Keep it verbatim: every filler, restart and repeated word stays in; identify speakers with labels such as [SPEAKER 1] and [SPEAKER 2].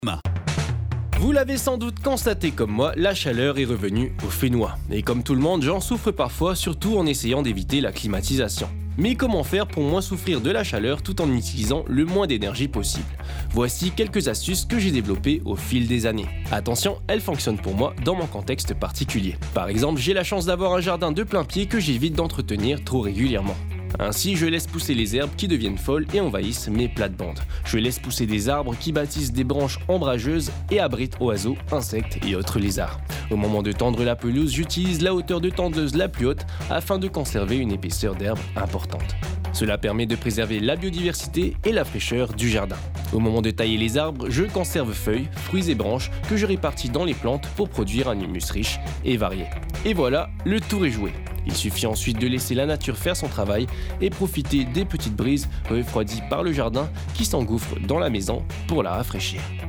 [SPEAKER 1] Vous l'avez sans doute constaté comme moi, la chaleur est revenue au Fénois. Et comme tout le monde, j'en souffre parfois, surtout en essayant d'éviter la climatisation. Mais comment faire pour moins souffrir de la chaleur tout en utilisant le moins d'énergie possible? Voici quelques astuces que j'ai développées au fil des années. Attention, elles fonctionnent pour moi dans mon contexte particulier. Par exemple, j'ai la chance d'avoir un jardin de plein pied que j'évite d'entretenir trop régulièrement. Ainsi, je laisse pousser les herbes qui deviennent folles et envahissent mes plates-bandes. Je laisse pousser des arbres qui bâtissent des branches ombrageuses et abritent oiseaux, insectes et autres lézards. Au moment de tendre la pelouse, j'utilise la hauteur de tondeuse la plus haute afin de conserver une épaisseur d'herbe importante. Cela permet de préserver la biodiversité et la fraîcheur du jardin. Au moment de tailler les arbres, je conserve feuilles, fruits et branches que je répartis dans les plantes pour produire un humus riche et varié. Et voilà, le tour est joué. Il suffit ensuite de laisser la nature faire son travail et profiter des petites brises refroidies par le jardin qui s'engouffrent dans la maison pour la rafraîchir.